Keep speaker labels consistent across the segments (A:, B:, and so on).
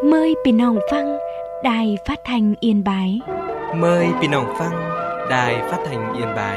A: Mờiพี่น้องฟังđài phát thanh Yên Bái.
B: Mời พี่น้องฟัง Đài Phát thanh Yên Bái.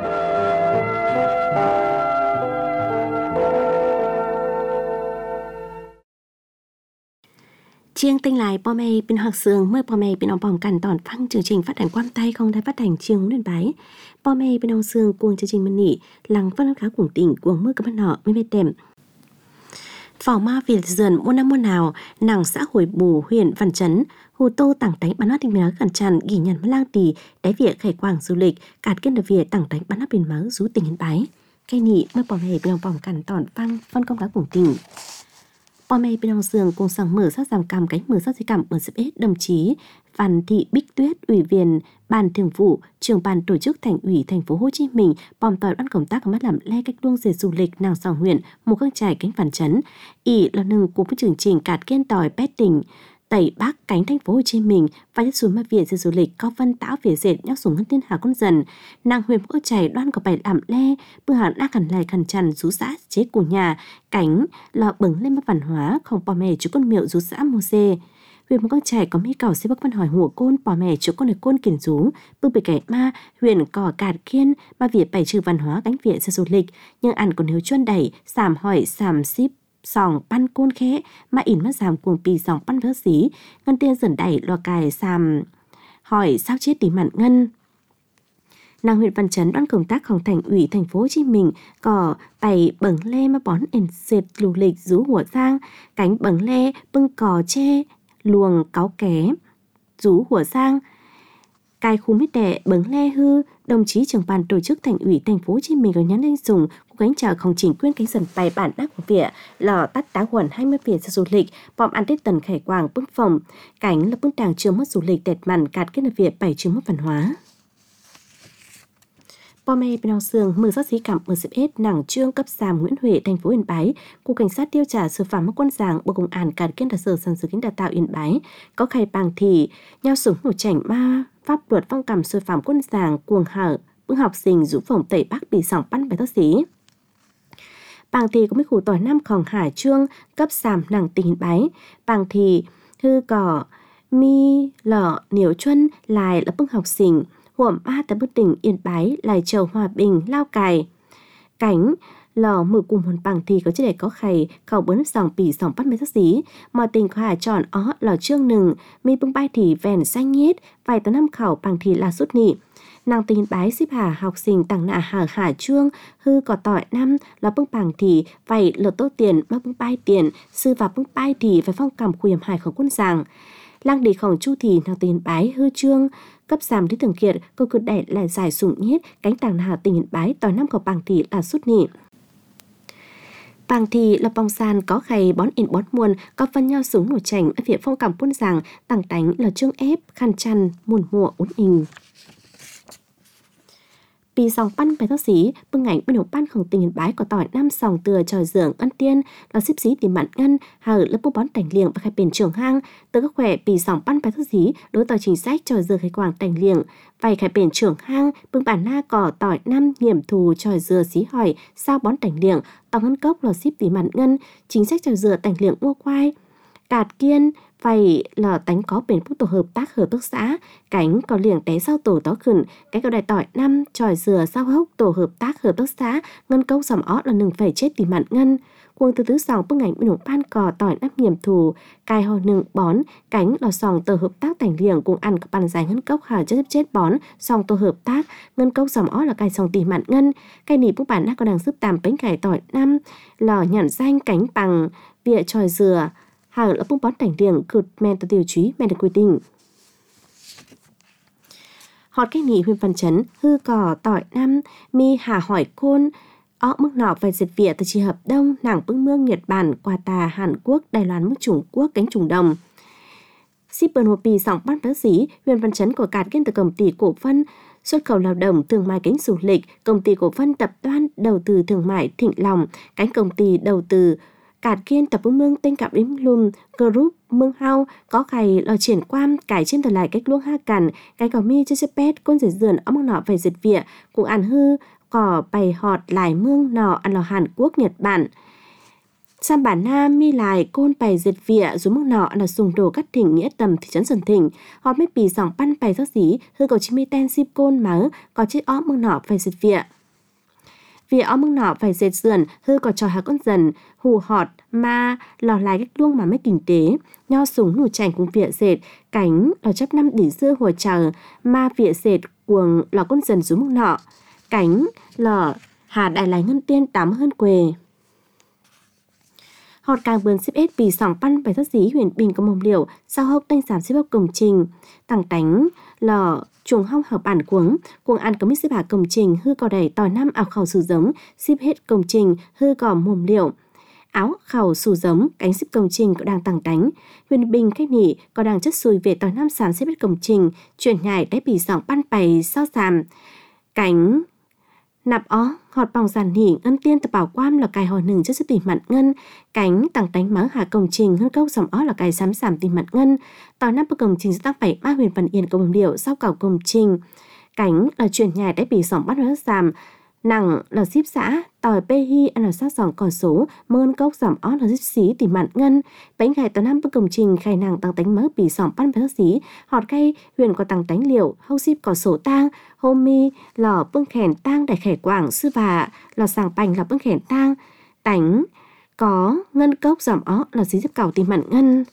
C: Chiêng tinh lại bò mê bên học sương mời bò mê bên ông bòm cằn tòn phăng chương trình phát hành quan tay không đài phát hành chiêng Yên Bái. Bò mê bên ông sương cuồng chương trình mân nỉ lăng văn khá cuồng tỉnh cuồng mưa các bạn nọ mới đẹp. Phò ma Việt dườn muôn năm muôn nào nàng xã hội bù huyện Văn Chấn Hồ Tô tảng đánh bắn nát tình nói cẩn tràn ghi nhận với lang tì đáy việc khải quảng du lịch cạt kiên đợt việc tảng đánh bắn nát biển máu rú tình Yên Bái. Cây nị mới bò mê bên ông bòm cằn tòn phăng phân công đá cuồng tỉnh. Bò mê bên ông sương cùng sòng mở sát giảm cằm cánh mở sát dây cằm ở dịp ết đồng chí Văn Thị Bích Tuyết, Ủy viên Ban Thường vụ, Trưởng ban Tổ chức Thành ủy Thành phố Hồ Chí Minh, bòm tỏi ban công tác mắt làm le cách luông về du lịch nàng sòng huyện, một khang trải cánh Văn Chấn, ỷ là nâng cùng với chương trình cạt kiên tỏi bét tỉnh Tây Bắc cánh Thành phố Hồ Chí Minh và nhất xuống mà Việt về du lịch có văn táo về dệt nhóc xuống ngân tiên hà con dần nàng huyền mỡ chảy đoan có bài làm le bữa hàng đang khẩn lại khẩn tràn rú xã chế của nhà cánh lò bừng lên mất văn hóa không bò mè chú con miệu rú xã mô xê huyền mỡ chảy có mấy cầu xếp bắc văn hỏi hùa côn bò mè chú con này côn kiển rú bưng bị kẻ ma huyền cỏ cạt kiên mà Việt bày trừ văn hóa cánh Việt ra du lịch nhưng ăn còn nếu chuyên đẩy sàm hỏi sàm ship sòng pan côn khẽ mà ỉn mất giảm cuồng pì sòng pan vỡ xí ngân tiên dần đẩy lo cài sàm hỏi sao chết tìm mặn ngân nàng huyện Văn Chấn đoán công tácของThành ủy Thành phố Hồ Chí Minh có bày bẩn le mà bón ẩn dệt lù lịch rú hủa giang cánh bẩn le bưng cò tre luồng cáo ké rú hủa giang cài khu mít đẻ bẩn le hư đồng chí trưởng ban tổ chức Thành ủy Thành phố Hồ Chí Minh có nhắn lên dùng của cánh chào không chỉnh quyên cánh dần bài bản đắc của Việt lò tắt tá quần 20 Việt du lịch bom ăn tết tần khải quảng bưng phòng cánh là bưng tàng trường mất du lịch đẹp mặn cạt kết hợp Việt bảy trường mất văn hóa. Bò mê bên ông sương mưa rất dí cảm ở dịp hết nàng trương cấp giám Nguyễn Huệ thành phố Yên Bái cục cảnh sát điều tra xử phạm mất quân giảng bộ công an cạt kết đặc sở sản xuất đào tạo Yên Bái có khai bằng thì nhau súng nổ chảnh ma pháp luật phong cầm xử phạm quân giảng cuồng hở bưng học sinh rũ phòng Tây Bắc bị sòng bắn bài thất xí bằng thì có mấy khu tỏi năm khòng hải trương cấp giám nàng tỉnh Yên Bái bằng thì hư cỏ mi lọ niểu chuân lại là bưng học sinh huộm ba tại bất tỉnh Yên Bái lại chầu Hòa Bình Lao Cài cánh lò mở cùng hồn bằng thì có chế để có khay khẩu bướn sòng pì sòng bắt mấy thất xí mọi tình có hà tròn ó lò trương nừng mi bưng bay thì vèn xanh nhết vài tấn năm khẩu bằng thì là sút nị nàng tình Bái xếp hà học sinh tặng nạ hà trương hư có tỏi năm là bưng bằng thì vài lợt tốt tiền mà bưng bay tiền sư và bưng bay thì phải phong cầm khuyểm hải khẩu quân giảng lang đi khổng chu thì nàng tình Bái hư trương cấp giảm lý thường kiệt câu cực đẻ lại giải sủng nhết cánh tàng hà tình Yên Bái tỏi năm của bằng thì là sút nị bằng thì là bong sàn có khay bón in bón muôn có phân nhau súng nổ chảnh ở phía phong cảm quân giảng tàng đánh là trương ép khăn chăn muôn mùa ốn hình Pì sòng pan bài thất xí bưng ảnh bên hồng panของtình Yên Bái có tỏi năm sòng từa tròi dưỡng ân tiên là xíp xí tìm mặn ngân hở lớp bút bón tành liềng và khai biển trường hang từ các khỏe pì sòng pan bài thất xí đối tỏi chính sách tròi dừa khai quảng tành liềng vài khai biển trường hang bưng bản na cỏ tỏi năm nghiệm thù tròi dừa xí hỏi sao bón tành liềng tòng ngân cốc là xíp tìm mặn ngân chính sách tròi dừa tành liềng mua quai cạt kiên phải là tánh có bền phúc tổ hợp tác xã cánh có liềng té sau tổ tó khẩn cái cầu đài tỏi năm tròi dừa sau hốc tổ hợp tác xã ngân câu dòng ó là nừng phải chết vì mặn ngân cuồng từ tứ sòng bức ảnh bên hồng pan cò tỏi nắp nghiệm thù cài hò nừng bón cánh là sòng tổ hợp tác thành liềng cùng ăn bàn dài ngân cốc hà chết bón sòng tổ hợp tác ngân câu dòng ó là cài sòng tỉ mặn ngân cái nỉ bức bản đã có đằng giúp tàm bánh cải tỏi năm lò nhẵn danh cánh bằng vỉa tròi dừa hở là bông bón tảnh liềng cực men từ tiêu chí men được quy định họt cái nỉ huyện Văn Chấn hư cỏ tỏi năm mi hà hỏi côn ó mức nọ về dịch viện từ chi hợp đông nàng bưng mương Nhật Bản qua tà Hàn Quốc Đài Loan mức Trung Quốc cánh Trung Đông shipper hồ pì sòng bắt bác sĩ huyện Văn Chấn của cạt kiên từ công ty cổ phân xuất khẩu lao động thương mại cánh du lịch công ty cổ phân tập đoàn đầu tư thương mại Thịnh Long cánh công ty đầu tư cạt kiên tập ứng mương tên cặp đếm lùm group mương hao có khay lò triển quan cải trên tờ lại cách luông ha cằn cái cỏ mi chơi pet con rể dườn ở mương nọ về dịch viện cùng ăn hư cỏ bày họt lại mương nọ ăn lò Hàn Quốc Nhật Bản Sam bản Nam mi lại côn bày diệt vịa rồi mức nọ là sùng đồ cắt thỉnh nghĩa tầm thị trấn Sơn Thỉnh. Họ mới bì sòng pan bày giác dí hư cầu chí mi ten xịp côn máu có chết ó mức nọ phải diệt vịa. Vì ó mức nọ phải diệt sườn hư có trò hạ con dần hù họt ma lò lại cách luông mà mới kinh tế. Nho súng nụ chành cùng vịa dệt cánh ở chấp năm đỉ xưa hồi chờ ma vịa dệt cuồng lò con dần xuống mức nọ. Cánh lò hà đại lại ngân tiên tám hơn quề. Họt càng bườn xếp ết bì sòng pan bài giác dí huyền bình có mồm liệu sau hốc tanh giảm xếp hốc công trình tàng tánh lò chuồng hong hợp bản cuống ăn có mít xếp hạ công trình hư cò đẩy tỏi năm áo khẩu sử giống xếp hết công trình hư cò mồm liệu áo khẩu sử giống cánh xếp công trình có đang tàng tánh huyền bình khách nỉ có đang chất xùi về tỏi năm sàn xếp hết công trình chuyển nhảy đáy bì sòng pan bày sao sàm cánh nạp ó họt bằng giàn hỉ ngân tiên tập bảo quam là cài hồi nừng chất sức tìm mặn ngân cánh tàng tánh mắng hạ công trình hơn câu dòng ó là cài sám giảm tìm mặn ngân tỏi năm công trình sẽ tăng bảy ma huyền phần yên công điệu sau cảo công trình cánh là chuyển nhài đáy bì sòng bắt rất giảm nặng là ship xã tỏi bê hi ăn là sát dòng cỏ số mơn cốc giảm ó là ship xí tìm mặn ngân bánh gài tỏi năm công trình khai nàng tăng tánh mớ bì sòng bắt rất xí họt cây huyền có tăng tánh liệu hâu ship cỏ số tang hôm mi lò bưng khèn tang đại khẻ quảng sư và lò sàng bành là bưng khèn tang tánh có ngân cốc giảm ó là xí xếp cảo tìm mặn ngân.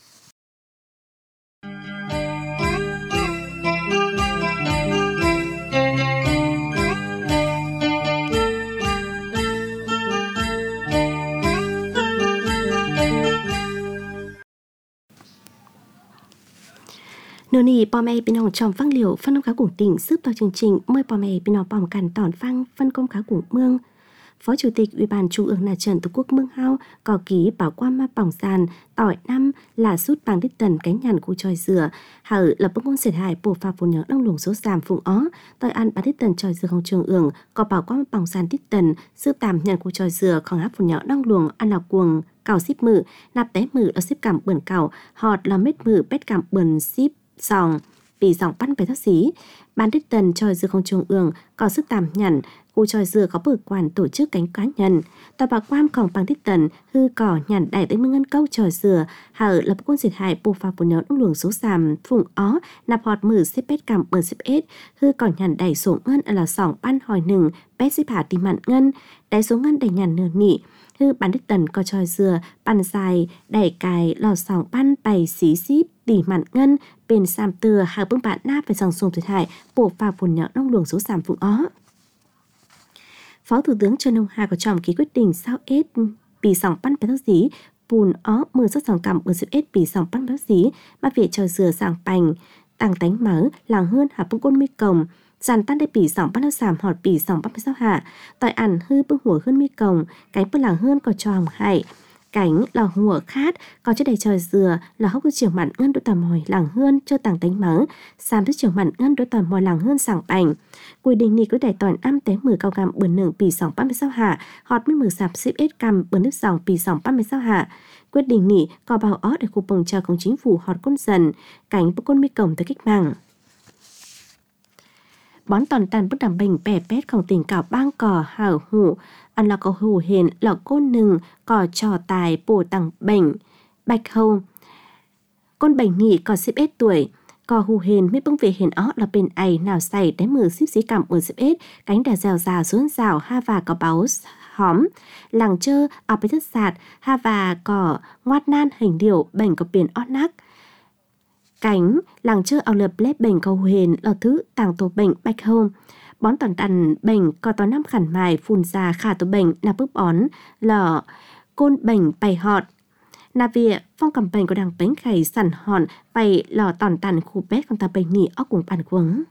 C: Nô nì bò mẹ bên ông trong phăng liều phân công khá của tỉnh giúp vào chương trình mời bò mẹ bên ông bòm cằn tòn phăng phân công khá của mương. Phó Chủ tịch Ủy ban Trung ương là Trần Tổ Quốc Mương Hao có ký bảo qua ma bỏng sàn tỏi năm là sút bằng đích tần cánh nhằn của tròi dừa hở là bức môn sệt hại bổ phá phồn nhớ đông luồng số giảm phùng ó tỏi ăn bán đích tần tròi dừa không trường ương có bảo qua ma bỏng sàn đích tần sư tàm nhằn của tròi dừa không áp phồn nhớ đông luồng ăn là cuồng cào ship mự nạp té mự là ship cảm bẩn cào họt là mết mự pét cảm bẩn ship sòng bị dòng bắt bài thác xí bán đích tần tròi dừa không trường ương có sức tàm nhằn khu tròi dừa có bử quản tổ chức cánh cá nhân tòa bà quan còn bằng đích tần hư cỏ nhằn đại tới mương ngân câu tròi dừa hở lập quân diệt hại bù phá bù nhớ đông luồng số giảm phùng ó nạp họt mử xếp pét cảm bẩn xếp ết hư cỏ nhằn đẩy số ngân là sòng ban hỏi nừng pét xếp hạ tìm mặn ngân đáy số ngân đẩy nhằn nửa nị hư bán đích tần có tròi dừa bàn dài đẩy cài lò sòng ban bày xí xíp tỉ mặn ngân bên sam từa hạ bưng bạn nạp về dòng sông thiệt hại bổ phá bù nhớ đông luồng số giảm phùng ó. Phó Thủ tướng Trần Hồng Hà có tròm ký quyết định sao ết bì sòng pan bát dí bùn ó mưa rất sòng cầm bờ xếp ết bì sòng pan bát dí mà việc tròi dừa sàng bành tăng tánh mớ làng hơn hạ bưng côn mi cồng dàn tan để bì sòng pan giảm họt bì sòng pan sao hạ tỏi ăn hư bưng hùa hơn mi cồng cánh bưng làng hơn có tròm hại cánh là hùa khát có chất đầy tròi dừa là hốc chiều mặn ngân đôi tỏi mòi làng hơn cho tàng tánh mớ xàm thức chiều mặn ngân đôi tỏi mòi làng hơn sàng bành quy định này cứ đẩy tỏi năm té 10 cao gam bươn nương bì sòng 36 hạ hot mới 10 sạp xếp ết cam bươn nước sòng bì sòng 36 hạ quyết định này có bảo ó để khu bồng chờ công chính phủ hot con dần cánh bức con mi cổng tới cách mạng bón toàn tàn bức đàm bình bè pét không tình cảo bang cỏ hảo hủ ăn là có hủ hền là côn nừng cỏ trò tài bổ tặng bệnh bạch hầu con bệnh nhị có xếp ết tuổi cò hù hền mới bưng về hền ó là bên ấy nào xảy đáy mờ xíp xí cảm ở xếp ết cánh đà dèo già xuống rào ha và có báo hóm làng chơ ở bên thất sạt ha và có ngoát nan hình điệu bệnh có biển ót nắc cánh làng chơ ao lập lép bệnh có hù hền là thứ tàng tổ bệnh bạch hầu bón toàn tàn bệnh có tòa năm khẩn mài phun ra khả tổ bệnh là bức bón là côn bệnh bày họt nà vịa phong cầm bệnh có đằng bánh khẩy sẵn hòn bày lò tòn tàn khu bét con ta bệnh nỉ óc cùng bàn quấn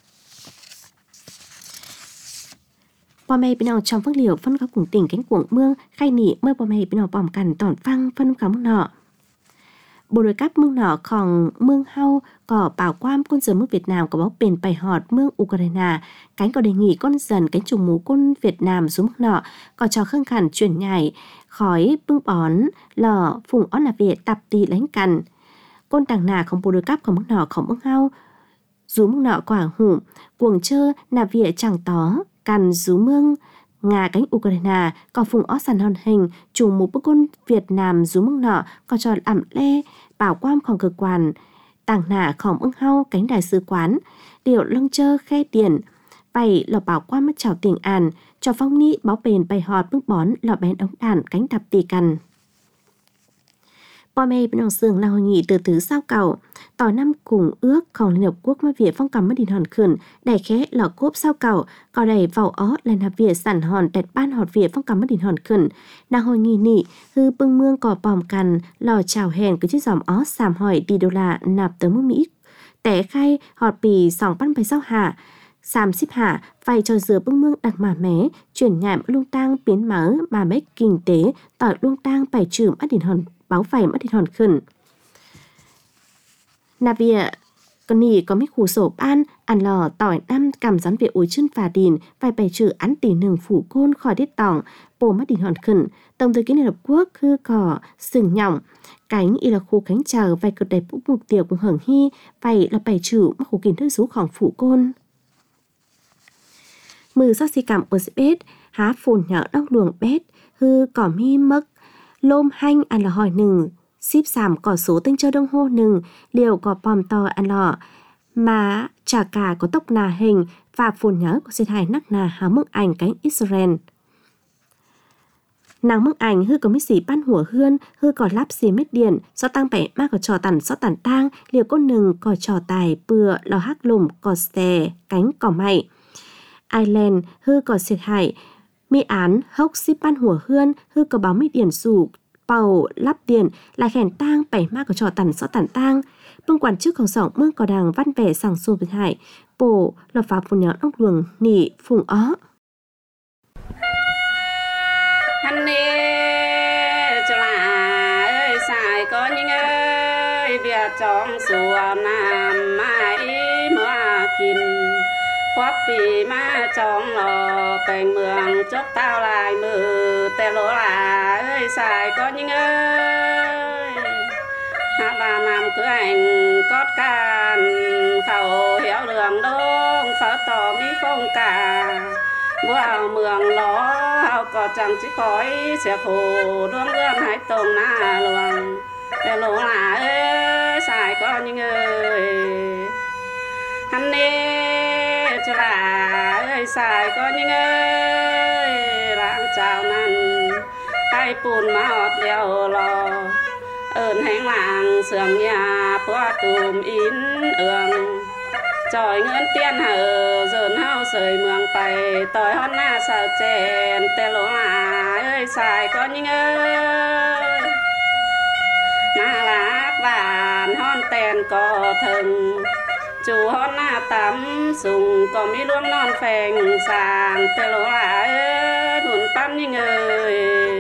C: bò mê bên nào trong phước liều phân có cùng tỉnh cánh cuồng mương khai nỉ mơ bò mê bên nào bòm cằn tòn phăng phân khá mương nọ bộ đội cáp mương nọ còn mương hau có bảo quam quân dân nước Việt Nam có báo bền bày họt mương Ukraine cánh có đề nghị con dần cánh trùng mũ quân Việt Nam xuống mương nọ có cho khương khẩn chuyển nhảy khói bưng bón lò phùng ó là Việt tập tì lánh cằn côn tàng nà không bộ đội cáp không mương nọ không mương hau rú mương nọ quả hủ cuồng chơ là Việt chẳng tó cằn rú mương Nga cánh Ukraine có phùng ó sàn hòn hình chủ một bức quân Việt Nam rú mưng nọ có tròn ẩm lê bảo quamของcơ quan tàng nảของưng hau cánh đại sứ quán điều lông chơ khe điện bày lò bảo quam mất chào tiền an cho phong ni báo bền bày họt bước bón lò bén ống đàn cánh đập tì cằn. Bò mê bên ông sương là hội nghị từ thứ sao cầu tỏi năm cùng ướcของLiên Hợp Quốc mới Việt phong cầm mất đình hòn khẩn đại khé lò cốp sao cầu có đầy vào ó lên hợp Việt sản hòn đẹp ban họt Việt phong cầm mất đình hòn khẩn là hội nghị nị hư bưng mương cò bòm cằn lò chào hèn cứ chiếc dòm ó sàm hỏi đi đô la nạp tới mức Mỹ tẻ khay họt bì sòng bắt bày sao hạ Sam xếp hạ phải cho dừa bưng mương đặc mà mé chuyển nhạm lung tang biến mở mà mấy kinh tế tỏi lung tang phải trừ mất đình hòn báo phải mất thịt hòn khẩn. Navia con nì có mấy khu sổ ban ăn lò tỏi năm cầm rắn về ối chân và đìn phải bày trừ án tỷ nừng phủ côn khỏi đít tỏng bổ mất thịt hòn khẩn tổng thư ký Liên Hợp Quốc hư cỏ sừng nhỏng cánh y là khu cánh chờ phải cực đẹp mục tiêu của hưởng hy phải là bày trừ mất khu kiến thức sốของphủ côn. Mừ sắc si cảm ở bếp há phồn nhỏ đốc luồng bếp hư cỏ mi mấc lôm hanh ăn lò hỏi nừng ship giảm cỏ số tinh châu đông hô nừng liều cỏ bòm to ăn lò mà chả cả có tốc nà hình và phồn nhớ của xuyên hài nắc nà háo mức ảnh cánh Israel nàng mức ảnh hư có mấy xỉ ban hủa hươn hư có lắp xì mết điện do tăng bẻ ma có trò tản so tản tang liều con nừng có trò tài bừa lò hắc lùm có xè cánh cỏ mày Ireland hư có xuyên hài mi án hốc ship ban hủa hươn hư có báo mỹ điển sủ bầu lắp điện lại khèn tang bảy ma có trò tản so tản tang bưng quản chức khẩu sỏng mương có đàng văn vẻ sàng xô với hải bổ lập pháp phun nhỏ ốc luồng nỉ phùng ó
D: hắn nê cho là ơi xài có những ơi việc trong sùa nam mai mưa kín khoác vì ma trong lò cành mường chốc tao lại mừ tè lỗ là ơi xài có những ơi hát là làm cửa ảnh cót can khẩu héo đường đông phở tỏ mi không cả mua mường ló hao có chẳng chỉ khói sẽ khổ đuông gươm hai tông na luồng tè lỗ là ơi xài có những ơi hắn nê cho là ơi xài có những ơi lãng chào năn tay bùn mà ọt đeo lò ơn hãnh làng sườn nhà bó tùm ín ương tròi ngân tiên hờ dồn hao sời mường tay tỏi hòn na sao chèn tè lỗ là ơi xài có những ơi na lạc vàn hòn tèn có thần chú hòn na tắm sùng có mi luông non phèn sàn tè lỗ là ơi buồn tắm những người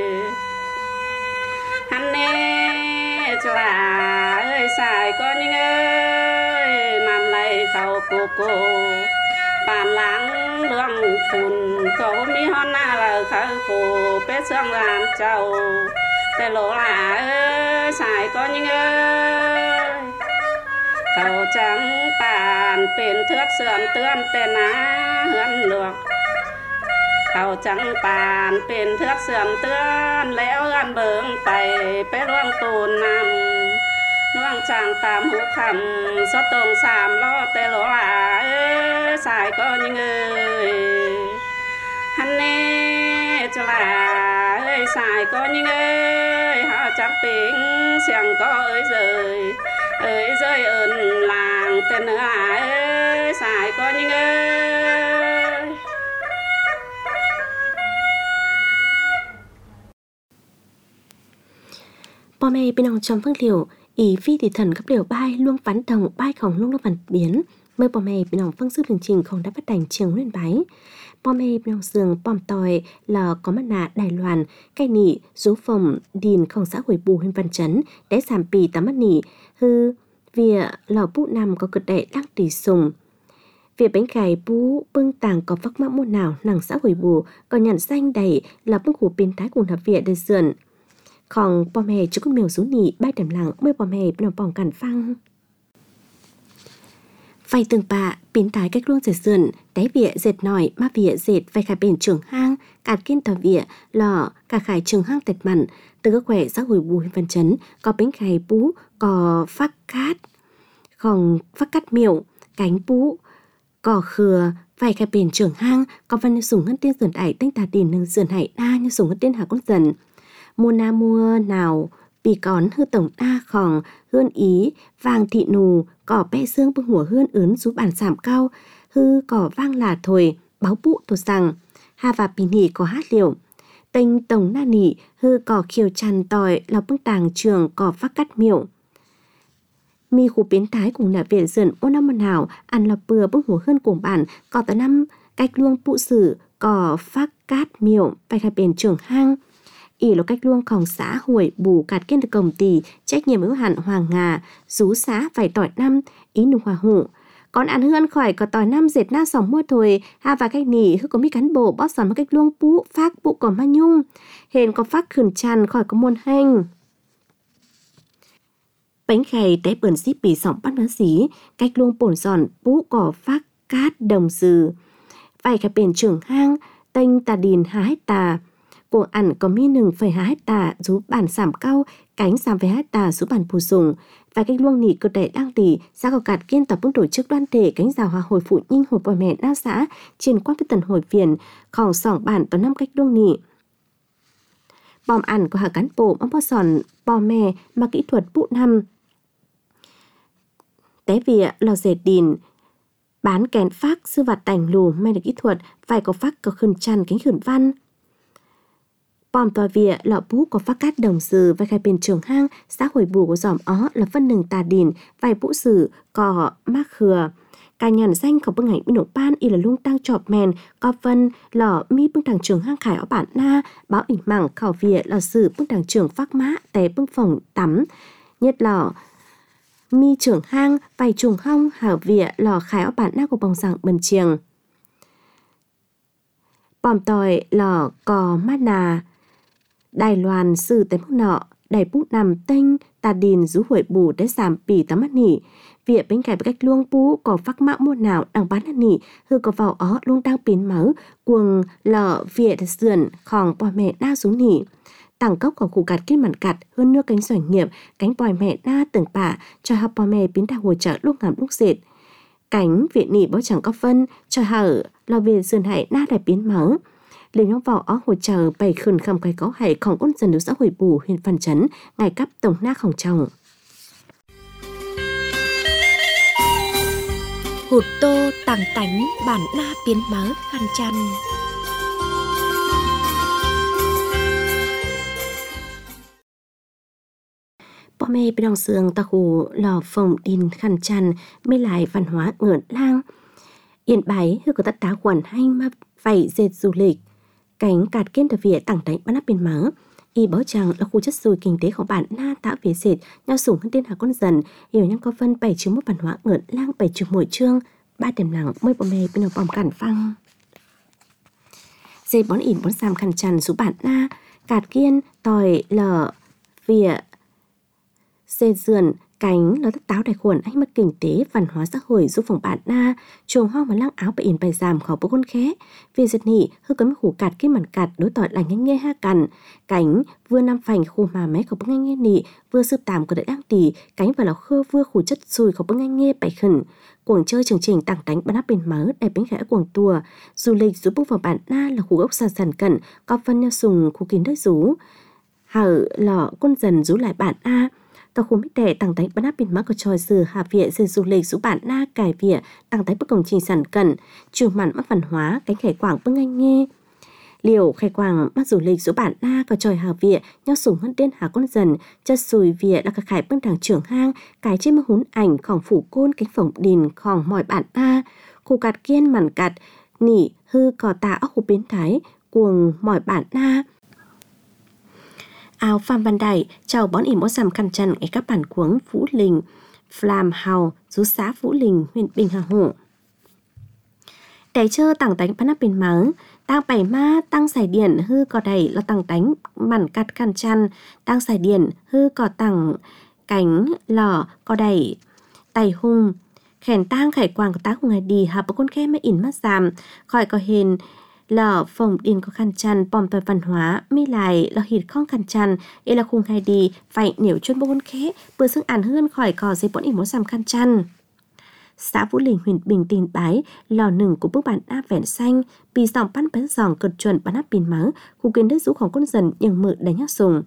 D: hắn nê cho là ơi xài có những ơi nằm lại khẩu cô bàn láng luông phun có mi hòn na là khẩu cô bếp xương làm trầu tè lỗ là ơi xài có những ơi khẩu trắng bànเป็นthước sườn tương tên ná hươn luộc khẩu trắng bànเป็นthước sườn tương léo ăn bướng tay bé luông tùn nằm luông chàng tam hú khẩm xót tông sàm lo tê lỗ là ơi xài có những người hắn nê cho là ơi xài có những người họ chắc tính xiềng có ơi rơi ơn làng tên nữa ơi xài có những ơi
C: bò mê bên ông trong phương liều ý phi thì thần cấp điều bay luôn ván đồng bay khổng luôn vằn biến mơ bò mê bên ông phương sư đường trình không đã bắt đành trường nguyên bái bò mê bên ông giường bòm tòi là có mặt nạ Đài Loan cây nị rú phòng điền không xã hội bù huyên văn chấn để giảm pì tắm mắt nị hư vì lò bút nằm có cực đệ đăng tỷ sùng việc bánh cải bú bưng tàng có vắc mã môn nào nàng xã hội bù còn nhận danh đầy là bưng khủ bên thái cùng hợp viện đời dườn còn bò mè chú con mèo rú nị bay đầm lặng mới bò mè bên bỏng cản phăng Vay từng bạ, biến tái cách luôn dệt sườn, đáy vỉa dệt nổi, má vỉa dệt vay khải bền trường hang, cạt kiên tòa vỉa, lò, cả khải trường hang tệt mặn, từ các khỏe xã hội bùi văn chấn, có bánh khải bú, có phát cát, khòng phát cát miệu, cánh bú, có khừa, vay khải bền trường hang, có văn sủng ngân tiên sườn ải tinh tà đìn nâng sườn hải đa như sủng ngân tiên hà con dần. Mua na mua nào, bì cón hư tổng đa khòng, hươn ý, vàng thị nù, cỏ be xương bưng hùa hươn ướn rú bàn giảm cao, hư cỏ vang là thổi, báo bụ tổ rằng, hà và bì nỉ có hát liệu. Tênh tổng na nỉ, hư cỏ khiều tràn tỏi, lọc bưng tàng trường cỏ phát cắt miệu. Mi khu biến tái cùng là viện dần ô năm môn hảo, ăn lọc bừa bưng hùa hươn cùng bản, cỏ tờ năm, cách luông bụ sử, cỏ phát cát miệu, phải khai bền trường hang. Ý là cách luông khòng xã hội bù cạt kiên được công ty trách nhiệm hữu hạn Hoàng Ngà rú xã phải tỏi năm ý nụ hòa hủ còn ăn hươn khỏi có tỏi năm dệt na sòng mua thôi ha và cách nỉ hư có mi cán bộ bót sòn cách luông bú phát bụ có ma nhung hên có phát khẩn tràn khỏi có môn hành bánh khay té bẩn xíp bì sòng bắt nó xí cách luông bổn giòn bú cỏ phát cát đồng dừ phải cả bền trưởng hang tênh tà đìn hái tà của ảnh có mi 1,2 hecta rú bản giảm cao cánh 3,2 hecta rú bản phù dùng và cách luông nỉ cơ đẩy đang tỉ xã cầu cạt kiên tập bước tổ chức đoàn thể cánh rào hòa hồi phụ nhinh hồi bò mẹ na xã trên quan với tần hồi phiền khòng sòng bản tàu năm cách luông nỉ bòm ảnh của hạ cán bộ bóng bò sòn bò mẹ mà kỹ thuật bụ năm té vỉa lò dệt đìn bán kén phác sư vặt tành lù may được kỹ thuật phải có phác có khẩn chăn cánh khẩn văn bòm tòa vỉa lọ bú có phát cát đồng dừ vai khai bên trường hang xã hội bù của giòm ó là phân nừng tà đìn vai bũ sử có mác khừa cả nhàn danh có bưng ảnh bên nổ ban y là luôn tăng chọp mèn có phân lọ mi bưng thằng trường hang khải ở bản na báo ỉnh mảng khảo vỉa lọ sử bưng thằng trường phát mã té bưng phòng tắm nhất lọ mi trường hang vai trùng hong hảo vỉa lọ khải ở bản na của bồng rằng bần chiềng bòm tòi lọ cò mát nà Đài Loan sư tới mức nọ, đài bút nằm tênh, tà đìn rú huệ bù để giảm bì tắm mắt nỉ. Vịa bánh cải cách luông bú có phát mạo mua nào đang bán nỉ, hư có vào ó luôn đang biến máu, cuồng lọ vịa sườn khòng bò mẹ na xuống nỉ. Tảng cốc có khu cạt kết mặn cặt, hơn nước cánh doanh nghiệp, cánh bòi mẹ na từng bả, cho học bò mẹ biến đà hồi trợ lúc ngắm lúc dệt. Cánh viện nỉ bó chẳng có phân, cho hở, lò viện sườn hại na đại biến máu. Lên nhóm vào ó hồi chờ bày khẩn khẩm cái có hay khổng ôn dần được xã hội bù huyện Văn Chấn, ngày cấp tổng na khổng chồng.
A: Hụt tô tàng tánh bản na biến mớ khăn chăn.
C: Bò mê bên đồng sương ta khủ lò phồng đìn khăn chăn mê lại văn hóa ngưỡng lang. Yên bái hư có tất tá quần hay mà phải dệt du lịch. Cánh cạt kiên tờ vỉa tặng đánh bán bên má y báo chàng là khu chất dồi kinh tế của bản na tạo vỉa dệt nhau sủng hơn tên hà con dần hiểu nhang có phân 7.1 văn hóa ngưỡng lang 7.1 chương 3 điểm lặng mới bò mê bên đầu bòm cản phăng dây bón ỉn bón xàm khăn chăn rú bản na cạt kiên tòi lờ vỉa dệt dườn cánh nó tất táo đại khuẩn anh mất kinh tế văn hóa xã hội giúp phòng bạn na chuồng hoa mà lăng áo bà in bài giảm khó bố con khé vì giật nỉ hư cấm khủ cạt cái màn cạt đối tỏi lành nhanh nghe ha cằn cánh vừa năm phành khô mà máy khó bố ngay nghe nỉ vừa sư tàm của đại đang tỉ cánh và là khơ vừa khủ chất xùi khó bố ngay nghe bài khẩn cuồng chơi chương trình tặng đánh bán áp bên mớ đại bánh khẽ cuồng tùa du lịch giúp bốc vào bạn na là khu gốc sàn sàn cẩn có phân nhau sùng khu kín đất rú hở lọ con dần rú lại bạn na tàu khu mít đẻ tăng đánh bán áp bên má của tròi dừa hạ viện dây du lịch rú bản na cải vỉa tăng đánh bất công trình sản cẩn trường mặn mắt văn hóa cánh khải quảng bưng anh nghe liều khai quảng mắt du lịch rú bản na có tròi hạ viện nhau sủng hơn tên hà con dần chất sùi vỉa là các khải bưng đảng trưởng hang cái trên mơ hún ảnh khòng phủ côn cánh phồng đìn khòng mỏi bản na khu cạt kiên mặn cạt nỉ hư cò tà ốc khu biến thái cuồng mỏi bản na áo phàm văn đại chào bón ỉm bó xàm khăn chăn ở các bản cuống Vũ Linh Phlam Hào rú xã Vũ Linh huyện Bình Hà Hổ để chơ tặng đánh bán áp bên mắng tăng bảy ma tăng xài điện hư cò đẩy là tặng đánh mặn cắt khăn chăn tăng xài điện hư cò tặng cánh lò cò đẩy tay hung khen tang khải quang của tá của ngày đi hợp con khe mới in mắt giảm khỏi có hình lọ phòng điền có khăn chăn bom tòi văn hóa mi lại lọ hít không khăn chăn là khung ngày đi phải nếu chuyên bông con khe vừa xưng ăn hơn khỏi có dây bọn in muốn giảm khăn chăn. Xã Vũ Linh huyện Bình Tin Bái lò nừng của bước bản áp vẹn xanh bị dòng bắn bén dòng cực chuẩn bắn áp pin mắng khu kiến đất rúของcon dần nhưng mự đánh nhắc sùng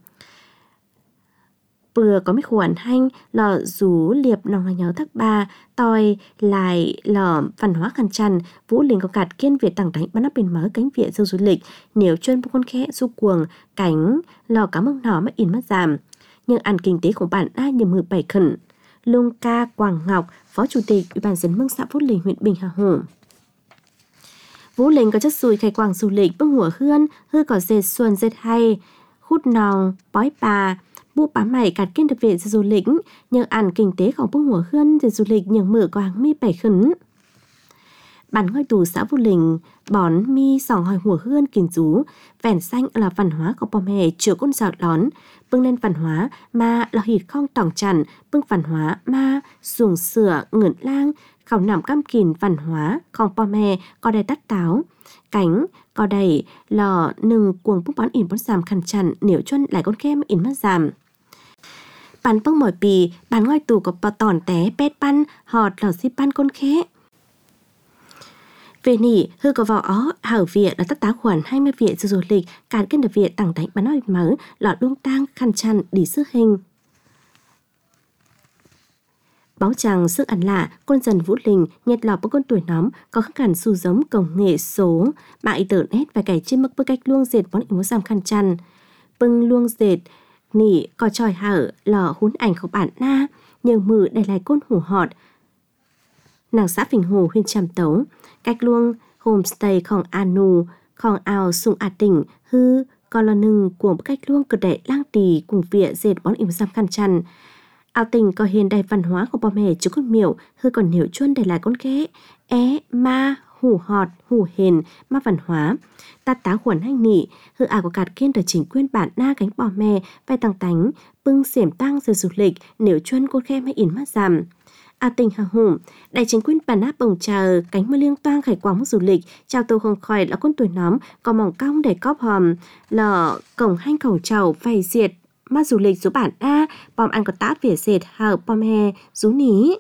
C: vừa có mấy khoản hanh lò rú liệp nòng là nhớ thắc ba tòi lại lò văn hóa khăn chăn Vũ Linh có cạt kiên Việt tặng đánh bắn áp pin mới cánh Việt du lịch nếu chuyên bước con khẽ du cuồng cánh lò cá mông nỏ mất in mất giảm nhưng ăn kinh tế của bản ai như mự bảy khẩn Lung Ca Quảng Ngọc, Phó Chủ tịch Ủy ban dân mương xã Vũ Linh huyện Bình Hà Hồ. Vũ Linh có chất xùi khai quảng du lịch bưng hủa hươn, hư có dệt xuân dệt hay, hút nòng, bói bà, bu bá mày cạt kiên được về du lịch, nhưng ăn kinh tếของbưng hủa hươn dệt du lịch nhưng mở quảng mi bảy khẩn. Bản ngôi tù xã Vũ Linh bón mi sòng hỏi hùa hươn kiên rú vẻn xanh là văn hóa của bò mè chứa con dạo đón bưng lên văn hóa mà là hít không tỏng chằn bưng văn hóa mà xuồng sửa ngưỡng lang khảo nằm cam kìn văn hóaของbò mè có đầy tắt táo cánh có đầy lò nừng cuồng bưng bón in bón giảm khăn chằn nếu chân lại con kem in mất giảm. Bản bưng mỏi pì bản ngôi tù có bò tòn té pét pan họt lò xí pan con khé về nỉ hư có vào ó hảo Việt là tất tá khoản 20 Việt du lịch cản kênh được Việt tặng đánh bắn nói mở lọ đung tang khăn chăn đi sức hình báo chàng sức ăn lạ con dần Vũ Linh nhật lọ bữa con tuổi nóm có khắc hẳn xu giống công nghệ số mạng internet và cải trên mức bức cách luông dệt bón imo sam khăn chăn bưng luông dệt nỉ có tròi hở lọ hún ảnh của bản na nhờ mừ để lại côn hủ họt nàng xã Phình Hồ huyện Tràm Tấu cách luông homestayของอานูของอ่าวสุงอาติ่งฮือก็ละนึงกวงcách luông cực đại lang tì cùng viện dệt bón im sam khăn chăn ao tình có hiện đại văn hóa của bò mẹ chú con miểu hư còn hiểu chuôn để lại con ghé ma hủ họt hủ hền ma văn hóa ta tá khuẩn hay nỉ hư của cạt kiên để chỉnh quyên bản na cánh bò mẹ vai tăng tánh bưng xiểm tăng giờ du lịch nếu chuôn con khe hay in mắt giảm tình hà hùng đại chính quyền bản áp bồng chờ cánh mưa liêng toang khải quảng du lịch chào tôi không khỏi là con tuổi nóm có mỏng cong để cóp hòm lò cổng hanh cổng chầu phải diệt mà du lịch số bản a bom ăn có tá vỉa dệt hở bom he rú ní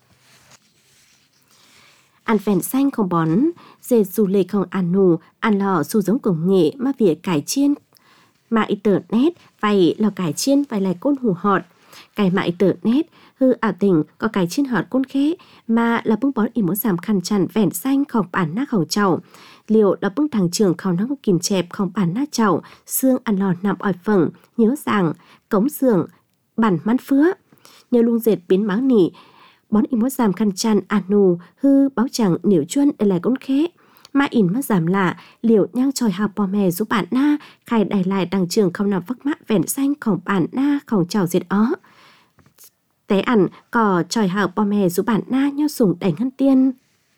C: ăn phèn xanh không bón dệt du lịch không ăn nù ăn lò su giống công nghệ mà vỉa cải chiên mà internet phải lò cải chiên phải lại côn hủ họt cải mạng internet hư tình có cái trên họt côn khế mà là bưng bón ỉ muốn giảm khăn chăn vẻn xanhของbản nát khẩu chậu liệu là bưng thằng trường khẩu nắng kìm chẹpของbản nát chậu xương ăn lò nằm ỏi phẳng nhớ rằng cống xưởng bản mắn phứa nhờ luôn dệt biến máu nỉ bón ỉ muốn giảm khăn chăn nù hư báo chẳng nếu chuân để lại côn khế mà in mất giảm lạ liệu nhang tròi hào bò mè giúp bản na khai đài lại đằng trường không nằm vắc mát vẻn xanhของbản naของchậu dệt ó té ẩn có tròi hào bò mè giúp bản na nhau sủng đảnh hân tiên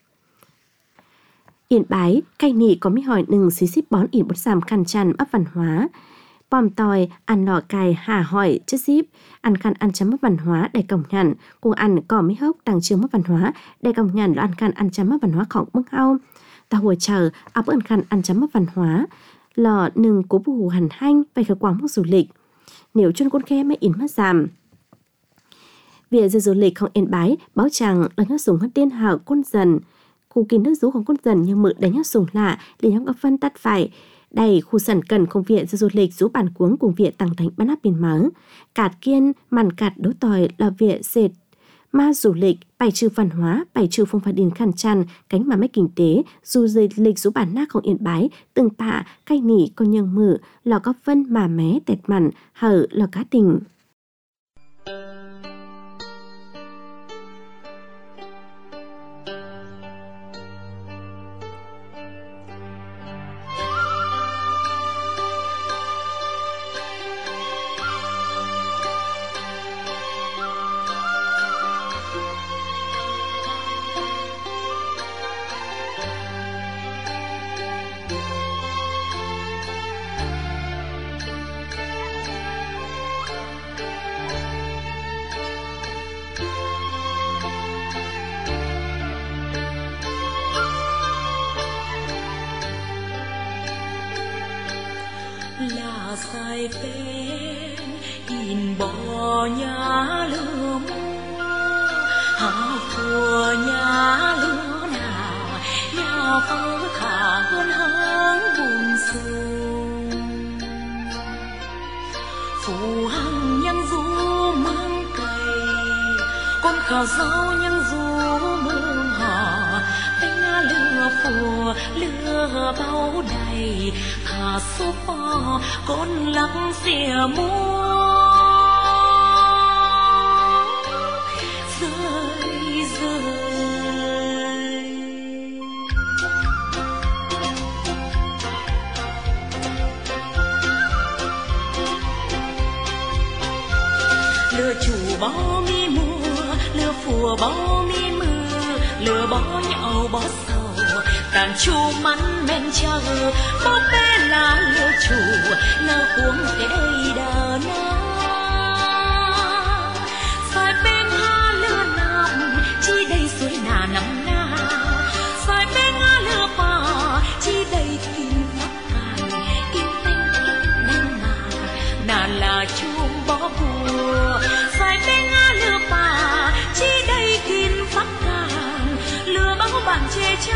C: Yên Bái cây nị có mấy hỏi nừng xí xíp bón ỉn bột giảm khăn chăn ấp văn hóa bòm tòi ăn lọ cài hà hỏi chất xíp ăn khăn ăn chấm ấp văn hóa để cổng nhằn cùng ăn cỏ mấy hốc đằng trường ấp văn hóa để cổng nhằn là ăn khăn ăn chấm ấp văn hóaของbưng hao ta hồi chờ ấp ăn khăn ăn chấm ấp văn hóa lò nừng cố bù hẳn hanh về khởi quảng mức du lịch nếu chân con khe mới ỉn mất giảm Viện du lịchของYên Bái báo chàng là nhớ sủng hơn tiên hào con dần khu kín nước rúของcon dần nhưng mự đánh nhớ sủng lạ để nhóm các phân tắt phải đầy khu sẵn cần công viện du lịch rú bản cuống cùng viện tăng thành bán áp biển mắng cạt kiên màn cạt đối tòi là viện dệt ma du lịch bài trừ văn hóa bài trừ phong phạt điền khăn chăn cánh mà mấy kinh tế du lịch rú bản nátของYên Bái từng pạ cây nỉ con nhường mự lò có phân mà mé tẹt mặn hở lò cá tình
E: là sai bên in bò nhà lửa mua hà phùa nhà lửa nào nhà phơ khả hơn háng buồn sương phù hằng nhân du mương cày con khảo dâu nhân du mương họ bánh lửa phùa lửa bao đầy thả số bò con lắng xìa mua rơi rơi lửa chủ bao mi mùa lửa phùa bao mi mưa lửa bao nhậu bao sầu tàn chu mắn men chờ bó bé là lửa chủ nở cuống cái đây đờ na sai bên ha lửa nằm chi đây suối nà nằm na sai bên ha lửa bò chi đây kim bắc càn kim tinh kim đen nà là chuông bó bùa sai bên ha lửa bò chi đây kim bắc càn lửa bao bàn chê cho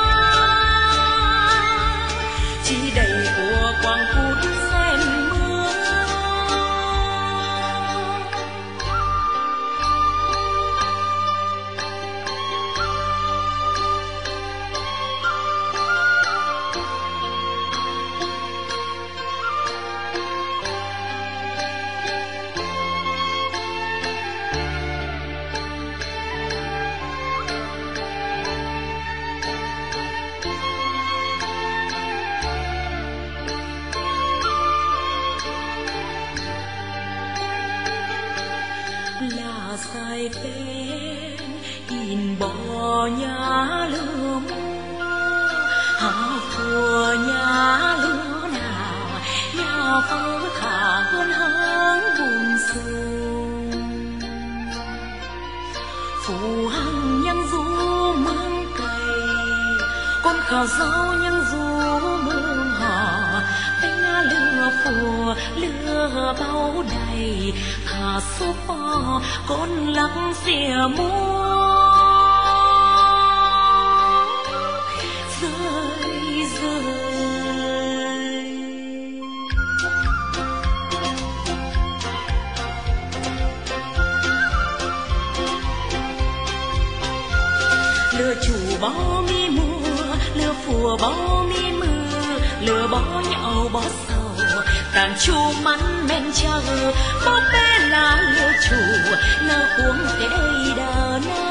E: chỉ đầy của quang phút sen mưa là sai bên in bò nhà lửa mua hà phùa nhà lửa nào nhà phơ khả hơn háng buồn sương phù hằng nhân du mương cày con khảo dâu nhân du mương họ bánh lửa phùa lửa bao đầy thả số bò con lắng xìa mua rơi rơi lửa chủ bao mi mùa lửa phùa bao mi mưa lửa bao nhậu bao sầu tàn chu mắn men chờ bó bé là lửa chủ nở cuống cái đây đờ na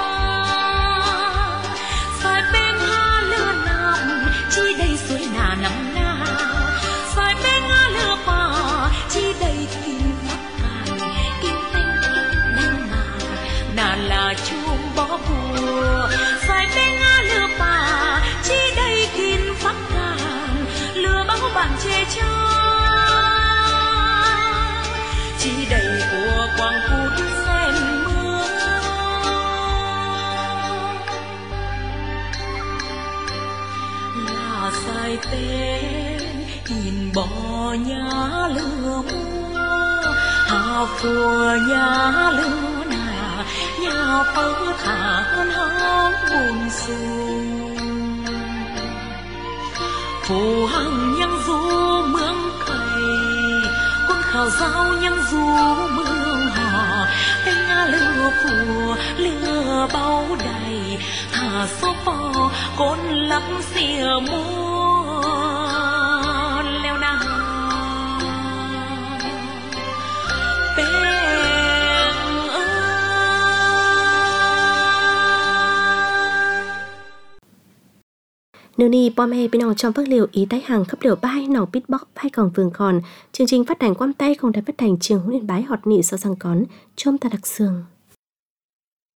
E: sai bên ha lửa nằm chi đây suối nà nằm na sai bên ha lửa bò chi đây kim bắc càn kim tinh kim đen nà là chuông bó bùa sai bên ha lửa bò chi đây kim bắc càn lửa bao bàn chê cho chỉ đầy của quang phút sen mưa là sai tên nhìn bò nhà lửa mua hà phùa nhà lửa nà nhà phơ khả hơn háng buồn sương phù hằng nhân du mương cày con khảo dâu nhân du mương họ bánh lửa phùa lửa bao đầy thả số bò con lắng xìa mua leo na
C: Nếu ni bom he bên trong phát liệu ý tái hàng khắp đều bay nào beatbox bay còn vườn còn chương trình phát hành quam tay không đài phát hành trường huấn luyện bái họt nị sau sang cón chôm ta đặc sương.